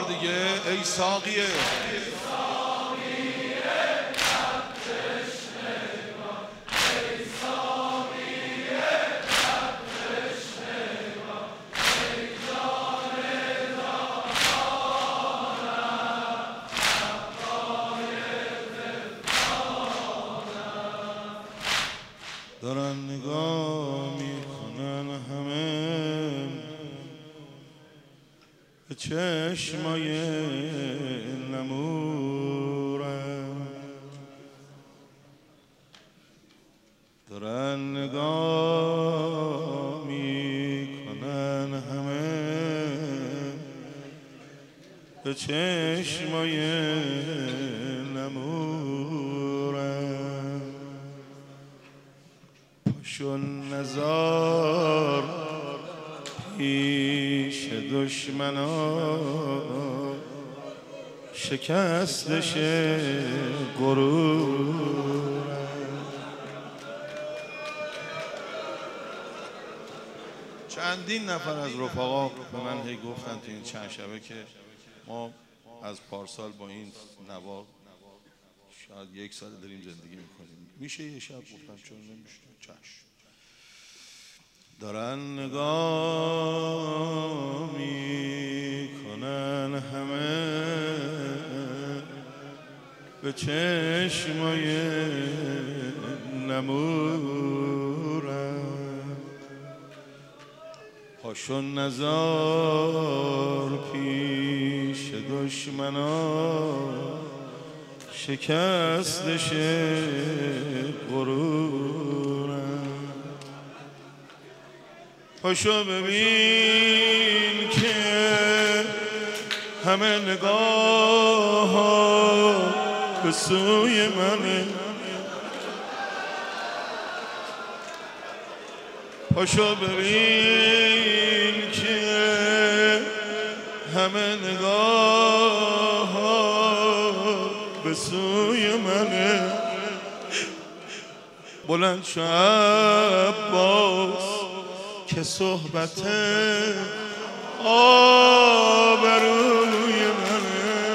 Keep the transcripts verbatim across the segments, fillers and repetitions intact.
بار دیگه ای ساقیه دارن نگاه میکنن همه به چشمای نمورم، دارن نگاه میکنن همه به چشمای نمورم. پاشون نزار پیش دشمنا شکستش غرور. چندین نفر از رفقا به من هی گفتن تو این چند شبه که ما از پارسال با این نوا شاید یک سال داریم زندگی میکنیم، میشه یه شب؟ گفتم چون نمیشه. چشم. دارن نگاه میکنن همه به چشمای نمورم. پاشون نزار پیش دشمنا شکستش غرورم. پاشو ببین که همه نگاه به سوی منه. پاشو ببین که همه نگاه به سوی منه. بلند شو عباس که صحبت آبروی منه.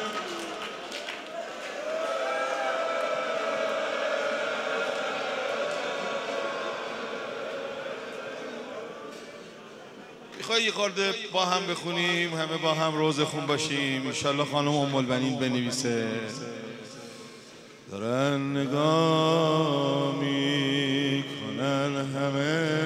میخوای یه خورده با هم بخونیم، همه با هم روزه خون باشیم؟ انشالله خانم ام البنین بنویسه. دارن نگاه میکنن همه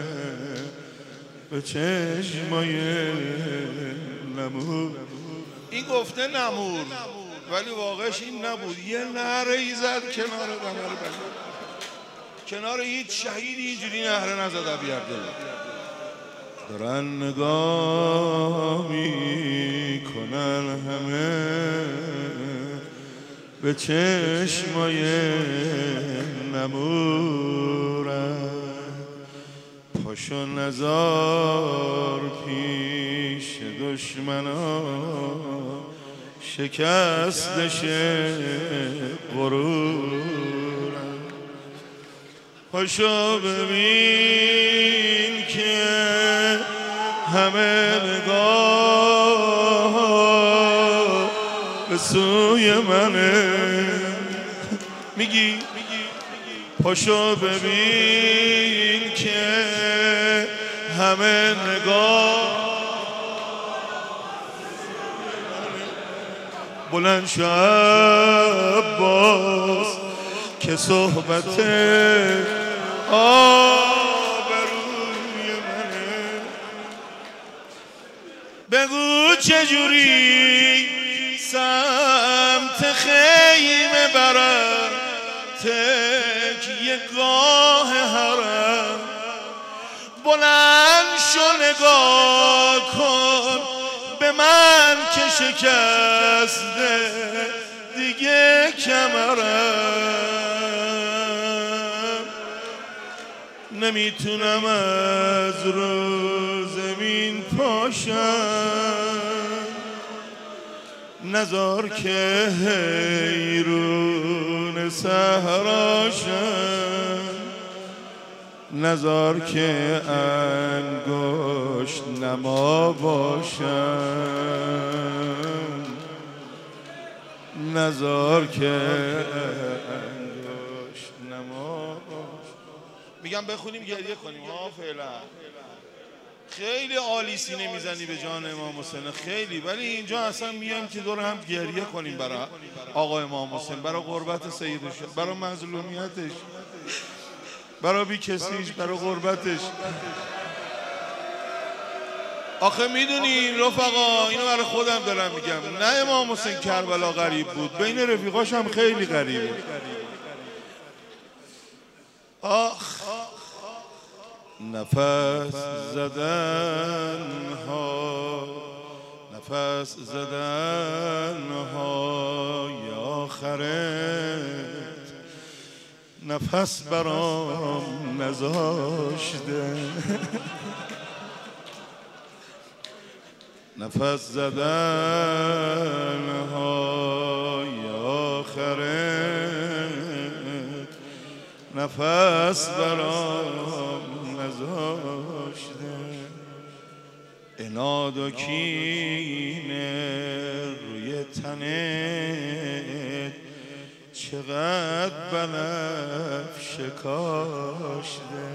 به چشمای نمور. این گفته نمور ولی واقعش این نبود. یه نهره ای زد کنار قمر بنی، کنار هیچ شهیدی اینجوری نهره نزد ابیعبدالله. دارن نگاه میکنن همه به چشمای نمورم. پاشو نزار پیش دشمنا شکستش غرورم. پاشو ببین که همه نگاه به سوی منه. میگی پاشو ببین که همه نگاه. بلند شو عباس که صحبت آبروی منه. بگو چجوری سمت خیمه برم تکیه گاه حرم. بلند شو نگاه کن به من که شکسته دیگه کمرم. نمیتونم از رو زمین پاشم، نزار که حیرون صحراشم، نزار که انگشت نما باشم. نزار که انگشت نماش. میگم بخونیم گریه کنیم ها فعلا. خیلی عالی سینه میزنی به جان امام حسین، خیلی. ولی اینجا اصلا میام که دور هم گریه کنیم برای آقا امام حسین، برای غربت سیدش، برای مظلومیتش، برای بی کسیش، برای غربتش. آخه میدونین رفقا، اینو برای خودم دارم میگم، نه امام حسین کربلا غریب بود، بین رفیقاش هم خیلی غریبه. آخ نفس زدن ها، نفس زدن های آخرت، نفس برام نذاشته. نفس زدن های آخرت، نفس برام نذاشته. عناد و کینه روی تنت چقدر بنفشه کاشته.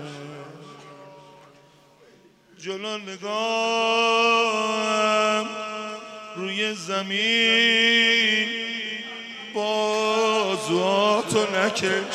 جلو نگاهم روی زمین بازواتو نکش.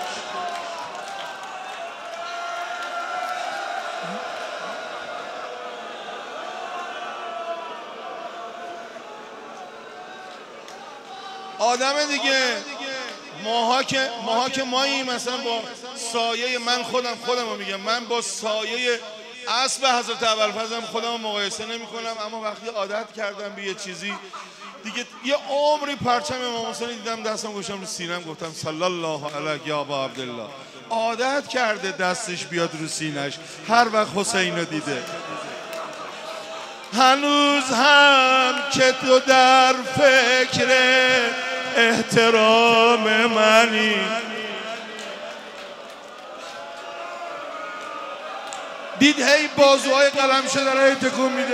آدم دیگه، ماها که ماها که مایی مثلا با سایه، من خودم خودم رو میگم، من با سایه اسب حضرت ابوالفضل خودم رو مقایسه نمی کنم، اما وقتی عادت کردم به یه چیزی دیگه، یه عمری پرچم امام حسین دیدم دستم گوشم رو سینم، گفتم صلی الله علیه یا ابا عبدالله. عادت کرده دستش بیاد رو سینش هر وقت حسین رو دیده. هنوز هم که تو در فکر احترام منی، دید هی بازوهای قلم شده را تکون میده.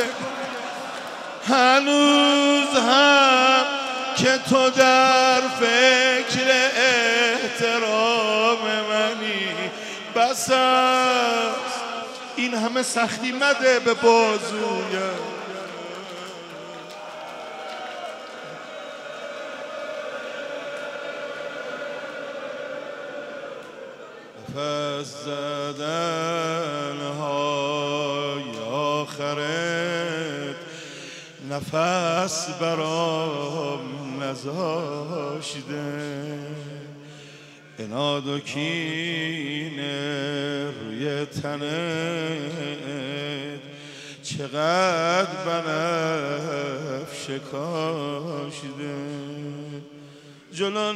هنوز هم که تو در فکر احترام منی، بس است این همه سختی مده به بازویم. نفس زدن های آخرت، نفس برام نذاشته. عناد و کینه روی تنت چقدر بنفشه کاشته. جلو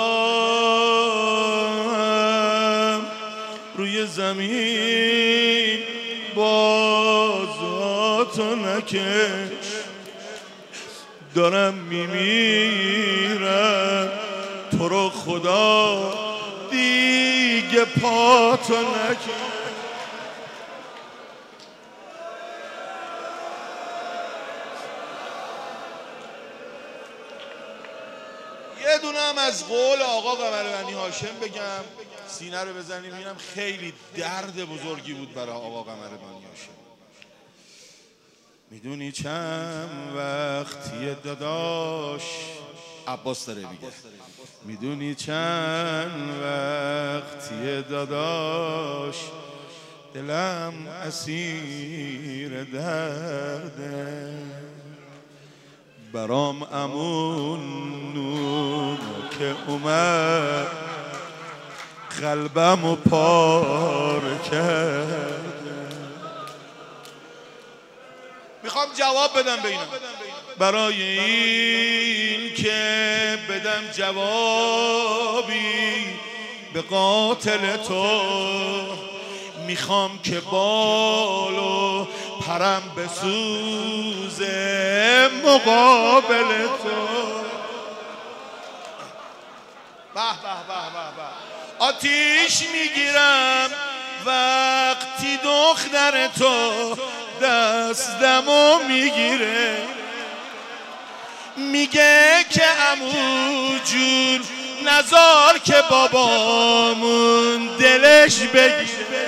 نگاهم روی زمین بازواتو نکش. دارم میمیرم تو رو خدا دیگه پاتو نکش. یه دونه هم از قول آقا قمربنی هاشم بگم، سینه رو بزنیم. اینم خیلی درد بزرگی بود برای آقا قمربنی هاشم. میدونی چند وقتی داداش، عباس داره میگه، میدونی چند وقتی داداش دلم اسیر درده. برام امون نون که اومد قلبمو پار کرده. میخوام جواب بدم به اینا، برای این که بدم جوابی به قاتل تو، میخوام که بالو پرم بسوزه مقابل تو. به به به به به. آتیش میگیرم وقتی دختر تو دستمو میگیره. میگه که عمو جون نزار که بابامون دلش بگیره.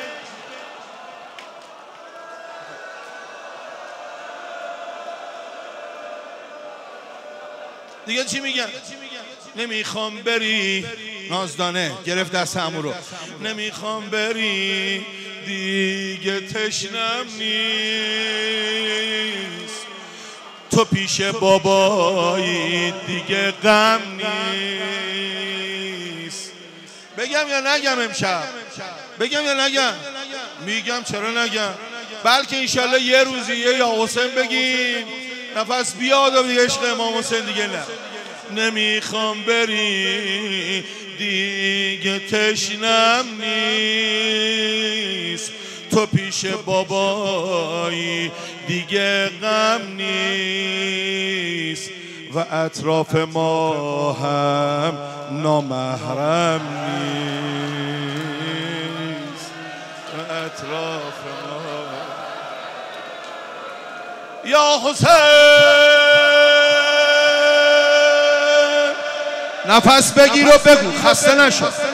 دیگه چی میگن؟ نمیخوام بری، نازدانه گرفت دست عمو رو، نمیخوام بری دیگه تشنم نیست، تو پیش بابایی دیگه غم نیست. بگم یا نگم امشب؟ بگم یا نگم؟ میگم چرا نگم؟ بلکه انشالله یه روزی یه یا حسین بگیم نفس بیاد و دیگه عشق امام حسین دیگه نه. نمیخوام بری دیگه تشنم نیست، تو پیش بابایی دیگه غم نیست، و اطراف ما هم نامحرم نیست، و اطراف ما. یا حسین نفس بگیر و بگو، خسته نشو.